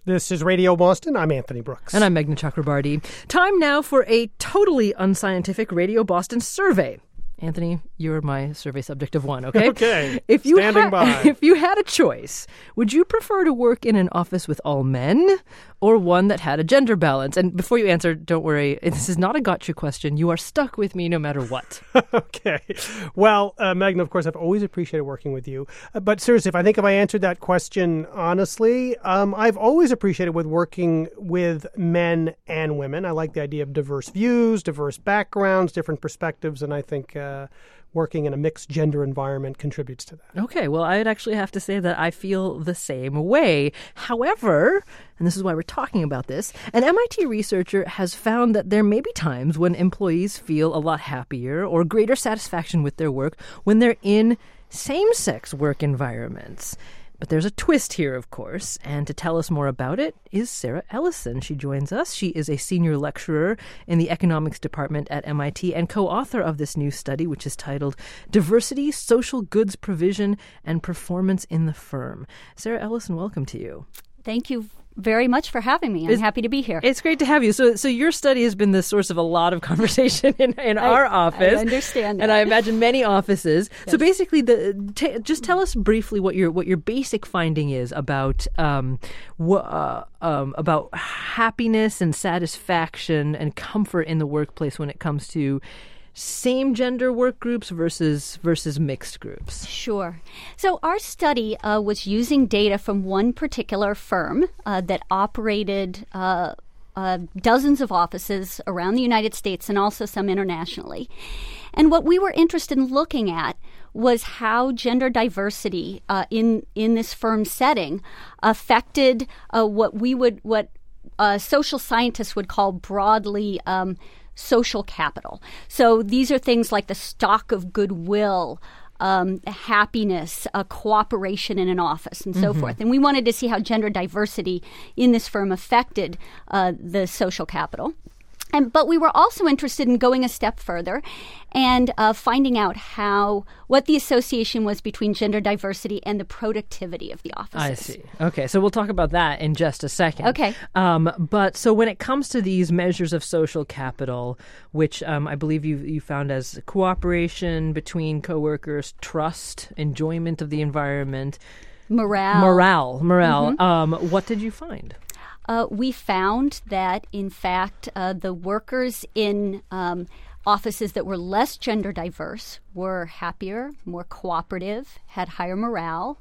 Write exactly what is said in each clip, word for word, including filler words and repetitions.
This is Radio Boston. I'm Anthony Brooks. And I'm Meghna Chakrabarty. Time now for a totally unscientific Radio Boston survey. Anthony, you're my survey subject of one, okay? Okay. If you Standing ha- by. If you had a choice, would you prefer to work in an office with all men or one that had a gender balance? And before you answer, don't worry. This is not a gotcha question. You are stuck with me no matter what. Okay. Well, uh, Meghna, of course, I've always appreciated working with you. Uh, but seriously, if I think if I answered that question honestly, um, I've always appreciated with working with men and women. I like the idea of diverse views, diverse backgrounds, different perspectives, and I think uh, working in a mixed gender environment contributes to that. Okay, well, I'd actually have to say that I feel the same way. However, and this is why we're talking about this, an M I T researcher has found that there may be times when employees feel a lot happier or greater satisfaction with their work when they're in same-sex work environments. But there's a twist here, of course, and to tell us more about it is Sarah Ellison. She joins us. She is a senior lecturer in the economics department at M I T and co-author of this new study, which is titled Diversity, Social Goods Provision, and Performance in the Firm. Sarah Ellison, welcome to you. Thank you very much for having me. I'm it's, happy to be here. It's great to have you. So so your study has been the source of a lot of conversation in, in I, our office. I understand that. And I imagine many offices. Yes. So basically, the t- just tell us briefly what your what your basic finding is about um, wh- uh, um, about happiness and satisfaction and comfort in the workplace when it comes to same gender work groups versus versus mixed groups. Sure. So our study uh, was using data from one particular firm uh, that operated uh, uh, dozens of offices around the United States and also some internationally. And what we were interested in looking at was how gender diversity uh, in in this firm setting affected uh, what we would what uh, social scientists would call broadly Um, social capital. So these are things like the stock of goodwill, um, happiness, uh, cooperation in an office, and so mm-hmm. forth. And we wanted to see how gender diversity in this firm affected uh, the social capital. And, but we were also interested in going a step further and uh, finding out how what the association was between gender diversity and the productivity of the offices. I see. Okay, so we'll talk about that in just a second. Okay. Um, but so when it comes to these measures of social capital, which um, I believe you you found as cooperation between coworkers, trust, enjoyment of the environment, morale, morale, morale. Mm-hmm. Um, what did you find? Uh, we found that, in fact, uh, the workers in um, offices that were less gender diverse were happier, more cooperative, had higher morale,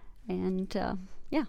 and uh, yeah.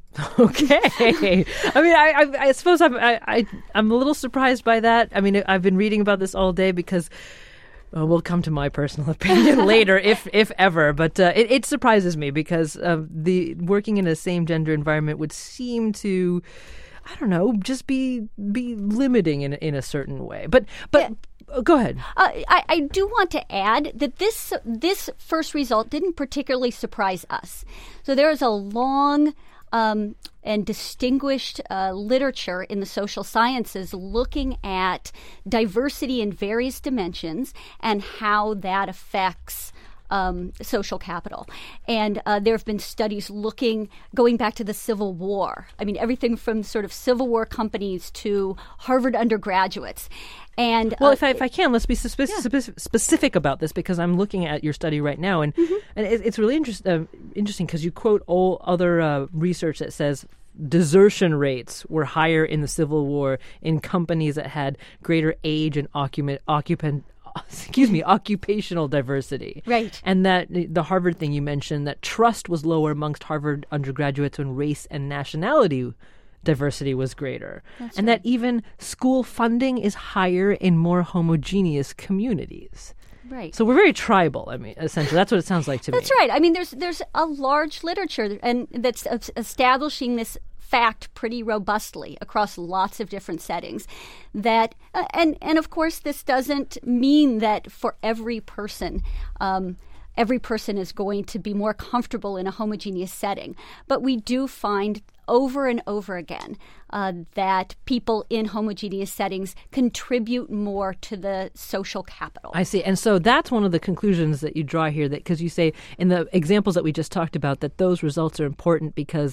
Okay. I mean, I, I, I suppose I'm I, I, I'm a little surprised by that. I mean, I've been reading about this all day because Uh, we'll come to my personal opinion later, if if ever. But uh, it, it surprises me because uh, the working in a same gender environment would seem to, I don't know, just be be limiting in in a certain way. But but yeah. Go ahead. Uh, I, I do want to add that this this first result didn't particularly surprise us. So there is a long Um, and distinguished uh, literature in the social sciences looking at diversity in various dimensions and how that affects um, social capital. And uh, there have been studies looking, going back to the Civil War. I mean, everything from sort of Civil War companies to Harvard undergraduates. And well, uh, if I if I can, let's be spe- yeah. spe- specific about this because I'm looking at your study right now, and mm-hmm. and it, it's really interest, uh, interesting because you quote all other uh, research that says desertion rates were higher in the Civil War in companies that had greater age and occupant occupant. Excuse me, occupational diversity. Right. And that the Harvard thing you mentioned, that trust was lower amongst Harvard undergraduates when race and nationality diversity was greater. That's and right. that even school funding is higher in more homogeneous communities. Right. So we're very tribal, I mean, essentially. That's what it sounds like to That's me. That's right. I mean, there's there's a large literature and that's establishing this fact pretty robustly across lots of different settings. That uh, and and of course, this doesn't mean that for every person. Um, Every person is going to be more comfortable in a homogeneous setting. But we do find over and over again uh, that people in homogeneous settings contribute more to the social capital. I see. And so that's one of the conclusions that you draw here, that because you say in the examples that we just talked about that those results are important because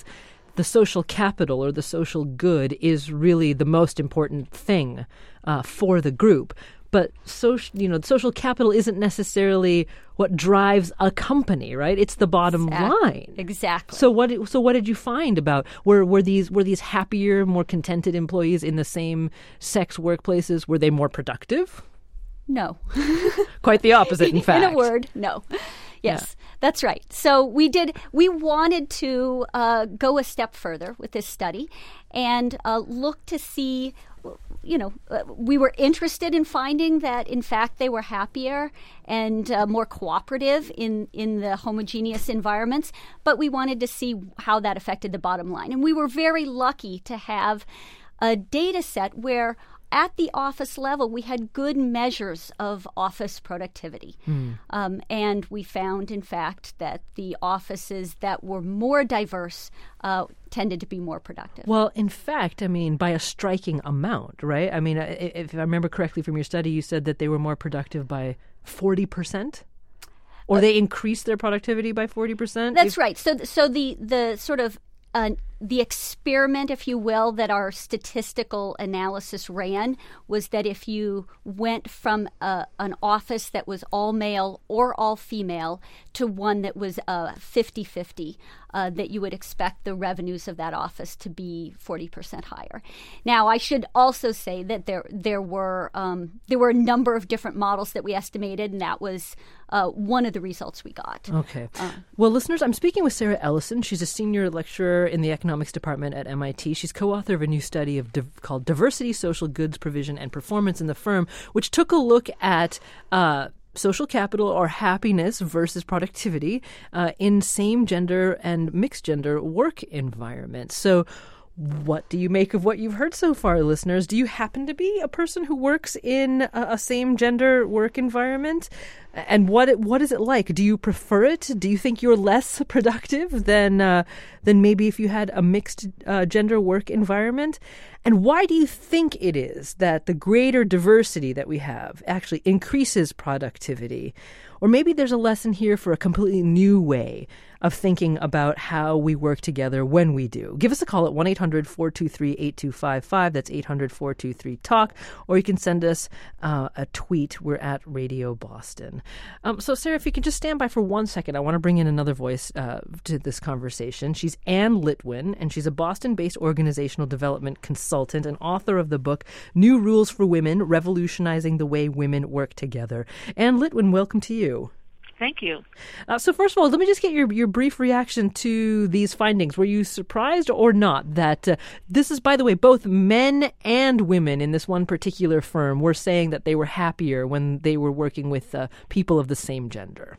the social capital or the social good is really the most important thing uh, for the group. But social, you know, social capital isn't necessarily what drives a company, right? It's the bottom exactly. line. Exactly. So what? So what did you find about were were these were these happier, more contented employees in the same sex workplaces? Were they more productive? No. Quite the opposite, in fact. In a word, no. Yes, yeah. That's right. So we did. We wanted to uh, go a step further with this study and uh, look to see. You know, uh, we were interested in finding that, in fact, they were happier and uh, more cooperative in, in the homogeneous environments, but we wanted to see how that affected the bottom line. And we were very lucky to have a data set where at the office level, we had good measures of office productivity. Mm. Um, and we found, in fact, that the offices that were more diverse uh, tended to be more productive. Well, in fact, I mean, by a striking amount, right? I mean, if I remember correctly from your study, you said that they were more productive by forty percent? Or uh, they increased their productivity by forty percent? That's if- right. So, so the, the sort of Uh, the experiment, if you will, that our statistical analysis ran was that if you went from a, an office that was all male or all female to one that was uh, fifty-fifty, uh, that you would expect the revenues of that office to be forty percent higher. Now, I should also say that there there were um, there were a number of different models that we estimated, and that was uh, one of the results we got. Okay. Uh, well, listeners, I'm speaking with Sarah Ellison. She's a senior lecturer in the economics department at M I T. She's co-author of a new study of div- called Diversity, Social Goods Provision, and Performance in the Firm, which took a look at uh, social capital or happiness versus productivity uh, in same-gender and mixed-gender work environments. So what do you make of what you've heard so far, listeners? Do you happen to be a person who works in a, a same-gender work environment? And what what is it like? Do you prefer it? Do you think you're less productive than uh, than maybe if you had a mixed uh, gender work environment? And why do you think it is that the greater diversity that we have actually increases productivity? Or maybe there's a lesson here for a completely new way of thinking about how we work together when we do. Give us a call at one eight hundred four two three eight two five five. That's eight hundred four two three talk. Or you can send us uh, a tweet. We're at Radio Boston. Um, so, Sarah, if you could just stand by for one second, I want to bring in another voice uh, to this conversation. She's Anne Litwin, and she's a Boston-based organizational development consultant and author of the book New Rules for Women, Revolutionizing the Way Women Work Together. Anne Litwin, welcome to you. Thank you. Uh, so first of all, let me just get your, your brief reaction to these findings. Were you surprised or not that uh, this is, by the way, both men and women in this one particular firm were saying that they were happier when they were working with uh, people of the same gender?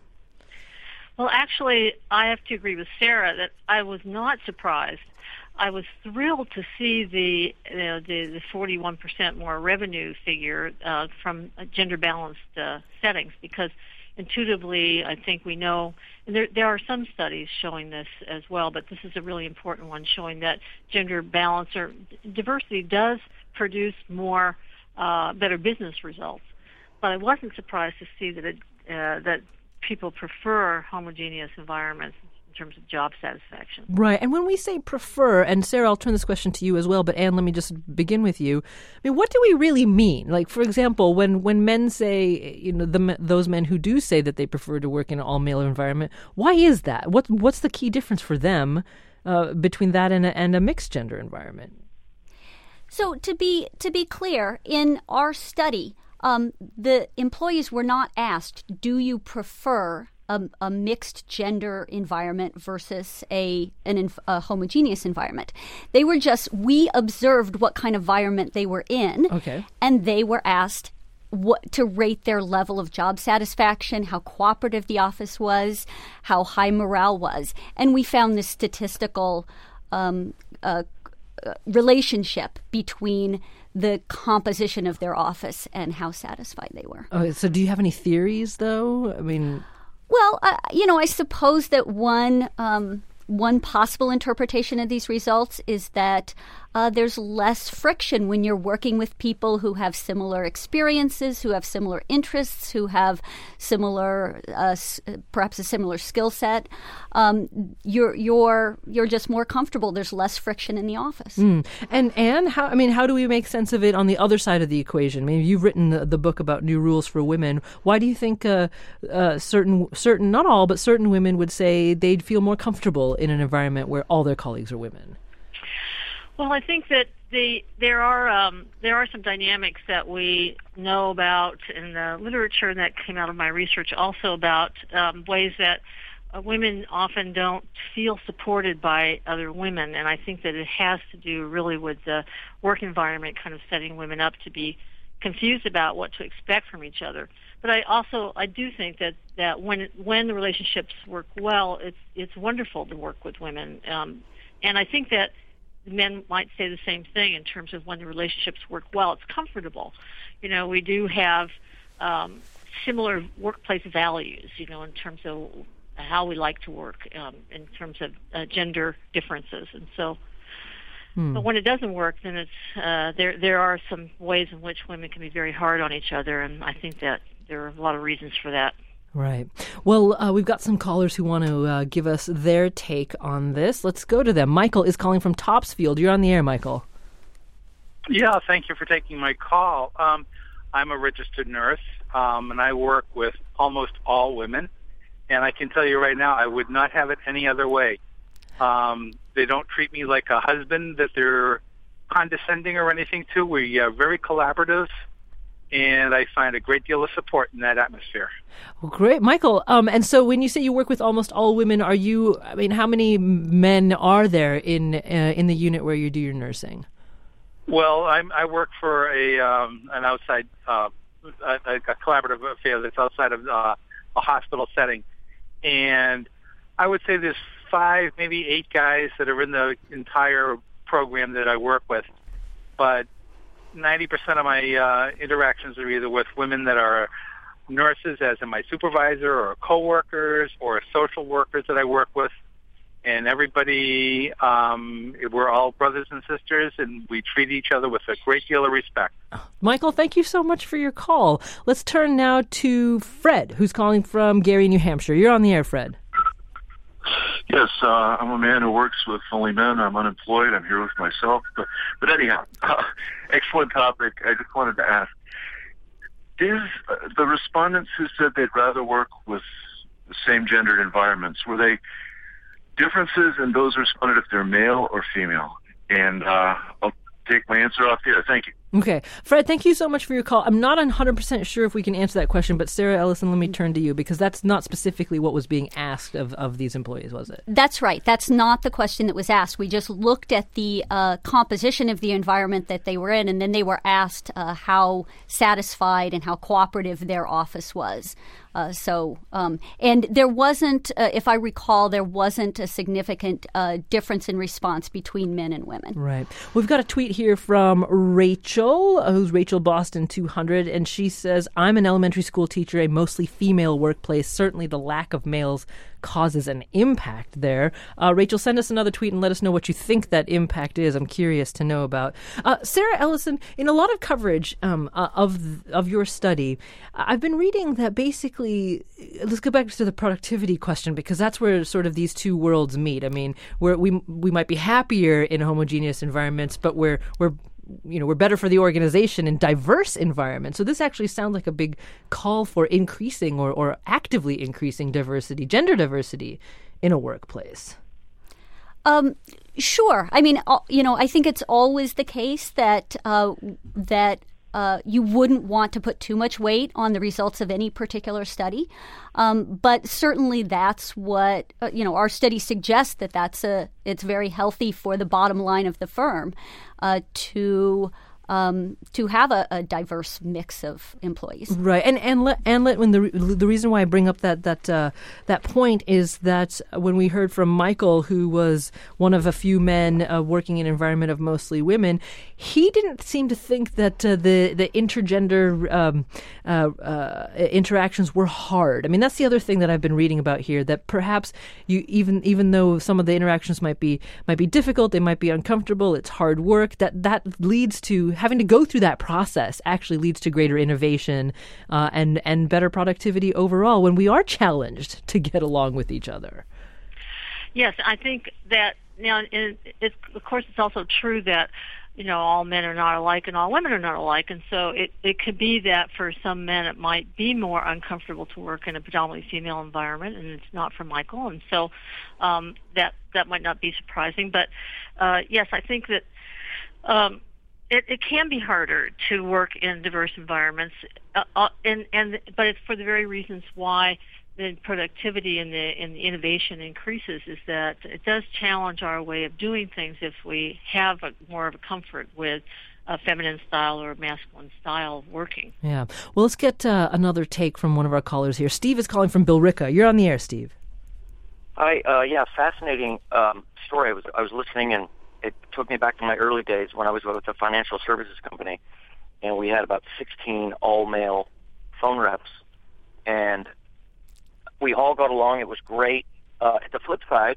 Well, actually, I have to agree with Sarah that I was not surprised. I was thrilled to see the you know, the, the forty-one percent more revenue figure uh, from gender-balanced uh, settings because intuitively, I think we know, and there, there are some studies showing this as well, but this is a really important one showing that gender balance or diversity does produce more, uh, better business results. But I wasn't surprised to see that it, uh, that people prefer homogeneous environments in terms of job satisfaction. Right. And when we say prefer, and Sarah, I'll turn this question to you as well, but Anne, let me just begin with you. I mean, what do we really mean? Like, for example, when, when men say, you know, the, those men who do say that they prefer to work in an all-male environment, why is that? What, what's the key difference for them uh, between that and a, and a mixed gender environment? So to be to be clear, in our study, um, the employees were not asked, do you prefer A, a mixed gender environment versus a an a homogeneous environment. They were just, we observed what kind of environment they were in, okay, and they were asked what to rate their level of job satisfaction, how cooperative the office was, how high morale was. And we found this statistical um, uh, relationship between the composition of their office and how satisfied they were. Oh, so do you have any theories, though? I mean... Well, uh, you know, I suppose that one um, one possible interpretation of these results is that uh, there's less friction when you're working with people who have similar experiences, who have similar interests, who have similar, uh, perhaps a similar skill set. Um, you're you're you're just more comfortable. There's less friction in the office. Mm. And Anne, how I mean, how do we make sense of it on the other side of the equation? I mean, you've written the, the book about new rules for women. Why do you think uh, uh, certain certain not all but certain women would say they'd feel more comfortable in an environment where all their colleagues are women? Well, I think that the there are um, there are some dynamics that we know about in the literature that came out of my research, also about um, ways that uh, women often don't feel supported by other women, and I think that it has to do really with the work environment kind of setting women up to be confused about what to expect from each other. But I also I do think that, that when when the relationships work well, it's it's wonderful to work with women, um, and I think that men might say the same thing in terms of when the relationships work well. It's comfortable. You know, we do have um, similar workplace values, you know, in terms of how we like to work, um, in terms of uh, gender differences. And so, hmm. but when it doesn't work, then it's uh, there. There are some ways in which women can be very hard on each other, and I think that there are a lot of reasons for that. Right. Well, uh, we've got some callers who want to uh, give us their take on this. Let's go to them. Michael is calling from Topsfield. You're on the air, Michael. Yeah, thank you for taking my call. Um, I'm a registered nurse, um, and I work with almost all women. And I can tell you right now, I would not have it any other way. Um, they don't treat me like a husband that they're condescending or anything to. We are very collaborative. And I find a great deal of support in that atmosphere. Well, great, Michael. Um, and so, when you say you work with almost all women, are you? I mean, how many men are there in uh, in the unit where you do your nursing? Well, I'm, I work for a um, an outside uh, a, a collaborative affair that's outside of uh, a hospital setting, and I would say there's five, maybe eight guys that are in the entire program that I work with, but ninety percent of my uh, interactions are either with women that are nurses, as in my supervisor, or coworkers, or social workers that I work with. And everybody, um, we're all brothers and sisters, and we treat each other with a great deal of respect. Michael, thank you so much for your call. Let's turn now to Fred, who's calling from Gary, New Hampshire. You're on the air, Fred. Yes, uh, I'm a man who works with only men. I'm unemployed. I'm here with myself. But, but anyhow, uh, excellent topic. I just wanted to ask, is uh, the respondents who said they'd rather work with the same-gendered environments, were they differences in those responded if they're male or female? And uh, I'll take my answer off here. Thank you. Okay. Fred, thank you so much for your call. I'm not one hundred percent sure if we can answer that question, but Sarah Ellison, let me turn to you, because that's not specifically what was being asked of, of these employees, was it? That's right. That's not the question that was asked. We just looked at the uh, composition of the environment that they were in, and then they were asked uh, how satisfied and how cooperative their office was. Uh, so, um, and there wasn't, uh, if I recall, there wasn't a significant uh, difference in response between men and women. Right. We've got a tweet here from Rachel, who's Rachel Boston two hundred, and she says, I'm an elementary school teacher, a mostly female workplace. Certainly the lack of males causes an impact there. Uh, Rachel, send us another tweet and let us know what you think that impact is. I'm curious to know about. Uh, Sarah Ellison, in a lot of coverage um, uh, of of your study, I've been reading that basically, let's go back to the productivity question, because that's where sort of these two worlds meet. I mean, where we we might be happier in homogeneous environments, but we're we're you know, we're better for the organization in diverse environments. So this actually sounds like a big call for increasing or, or actively increasing diversity, gender diversity in a workplace. Um, sure. I mean, you know, I think it's always the case that uh, that uh, you wouldn't want to put too much weight on the results of any particular study. Um, but certainly that's what, uh, you know, our study suggests that that's a, it's very healthy for the bottom line of the firm uh, to um, to have a, a diverse mix of employees. Right, and and let, and let, when the the reason why I bring up that that uh, that point is that when we heard from Michael, who was one of a few men uh, working in an environment of mostly women, he didn't seem to think that uh, the the intergender um, uh, uh, interactions were hard. I mean, that's the other thing that I've been reading about here. That perhaps you even even though some of the interactions might be might be difficult, they might be uncomfortable, it's hard work. That that leads to having to go through that process actually leads to greater innovation uh, and and better productivity overall when we are challenged to get along with each other. Yes, I think that now, it, it, of course, it's also true that you know all men are not alike and all women are not alike, and so it it could be that for some men it might be more uncomfortable to work in a predominantly female environment, and it's not for Michael, and so um, that that might not be surprising. But uh, yes, I think that. Um, It, it can be harder to work in diverse environments, uh, uh, and, and but it's for the very reasons why the productivity and the, and the innovation increases is that it does challenge our way of doing things if we have a, more of a comfort with a feminine style or a masculine style of working. Yeah. Well, let's get uh, another take from one of our callers here. Steve is calling from Billerica. You're on the air, Steve. Hi. Uh, yeah, fascinating um, story. I was I was listening and it took me back to my early days when I was with a financial services company, and we had about sixteen all-male phone reps, and we all got along. It was great. Uh, at the flip side,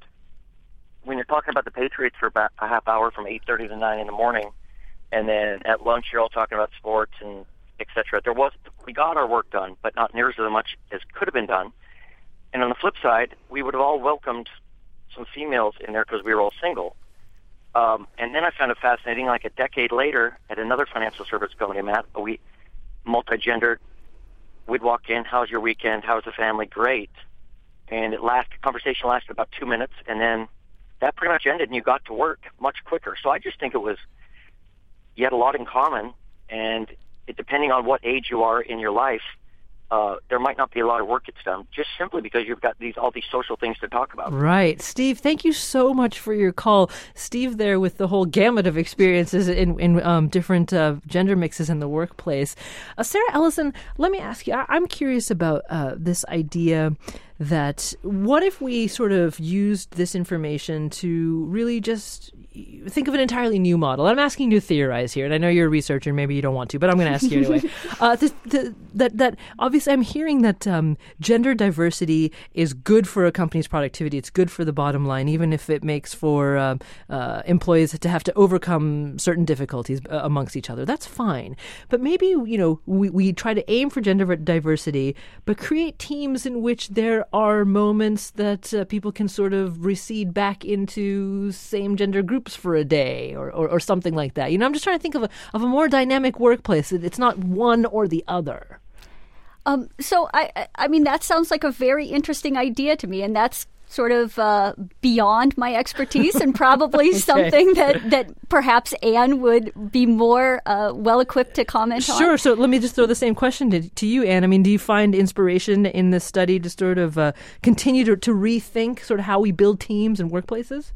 when you're talking about the Patriots for about a half hour from eight thirty to nine in the morning, and then at lunch you're all talking about sports and et cetera, there was, we got our work done, but not near as much as could have been done. And on the flip side, we would have all welcomed some females in there because we were all single. Um, and then I found it fascinating, like a decade later at another financial service company, Matt, we multi-gendered. We'd walk in, how's your weekend? How's the family? Great. And it last, the conversation lasted about two minutes, and then that pretty much ended, and you got to work much quicker. So I just think it was, you had a lot in common, and it, depending on what age you are in your life, Uh, there might not be a lot of work that's done, just simply because you've got these all these social things to talk about. Right. Steve, thank you so much for your call. Steve there with the whole gamut of experiences in, in um, different uh, gender mixes in the workplace. Uh, Sarah Ellison, let me ask you, I- I'm curious about uh, this idea that what if we sort of used this information to really just think of an entirely new model? I'm asking you to theorize here, and I know you're a researcher, and maybe you don't want to, but I'm going to ask you anyway. uh, th- th- that, that obviously I'm hearing that um, gender diversity is good for a company's productivity. It's good for the bottom line, even if it makes for uh, uh, employees to have to overcome certain difficulties uh, amongst each other. That's fine. But maybe, you know, we, we try to aim for gender diversity, but create teams in which there are moments that uh, people can sort of recede back into same gender groups for a day or, or, or something like that. You know, I'm just trying to think of a, of a more dynamic workplace. It's not one or the other. Um, so, I, I mean, that sounds like a very interesting idea to me, and that's sort of uh, beyond my expertise and probably okay. something that, that perhaps Anne would be more uh, well-equipped to comment sure. on. Sure. So let me just throw the same question to, to you, Anne. I mean, do you find inspiration in this study to sort of uh, continue to, to rethink sort of how we build teams and workplaces?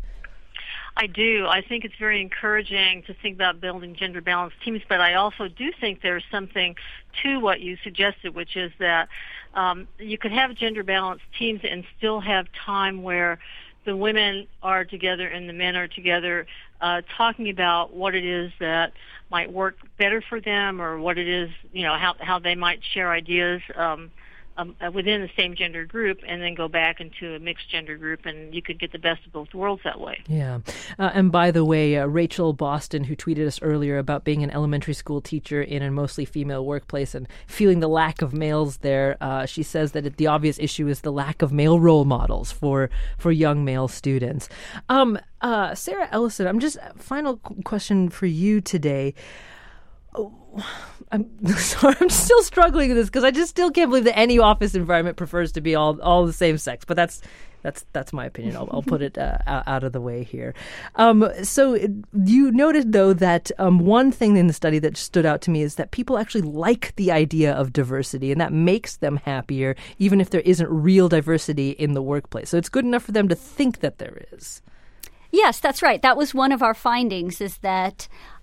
I do. I think it's very encouraging to think about building gender-balanced teams, but I also do think there's something to what you suggested, which is that um, you could have gender-balanced teams and still have time where the women are together and the men are together uh, talking about what it is that might work better for them or what it is, you know, how, how they might share ideas um, Um, within the same gender group and then go back into a mixed gender group, and you could get the best of both worlds that way. Yeah. Uh, and by the way, uh, Rachel Boston, who tweeted us earlier about being an elementary school teacher in a mostly female workplace and feeling the lack of males there, uh, she says that it, the obvious issue is the lack of male role models for, for young male students. Um, uh, Sarah Ellison, I'm just, final question for you today. Oh, I'm sorry, I'm still struggling with this because I just still can't believe that any office environment prefers to be all, all the same sex. But that's that's that's my opinion. I'll, I'll put it uh, out of the way here. Um, so you noted, though, that um, one thing in the study that stood out to me is that people actually like the idea of diversity, and that makes them happier, even if there isn't real diversity in the workplace. So it's good enough for them to think that there is. Yes, that's right. That was one of our findings, is that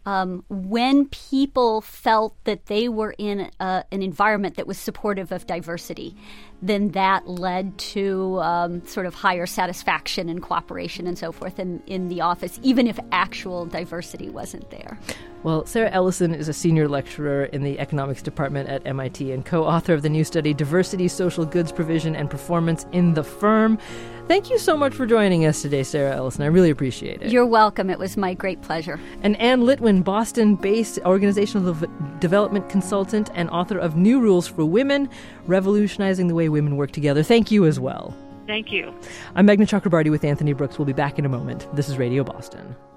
um, when people felt that they were in a, an environment that was supportive of diversity, then that led to um, sort of higher satisfaction and cooperation and so forth in, in the office, even if actual diversity wasn't there. Well, Sarah Ellison is a senior lecturer in the economics department at M I T and co-author of the new study, Diversity, Social Goods Provision, and Performance in the Firm. Thank you so much for joining us today, Sarah Ellison. I really appreciate it. You're welcome. It was my great pleasure. And Anne Litwin, Boston-based organizational development consultant and author of New Rules for Women, Revolutionizing the Way Women Work Together. Thank you as well. Thank you. I'm Meghna Chakrabarti with Anthony Brooks. We'll be back in a moment. This is Radio Boston.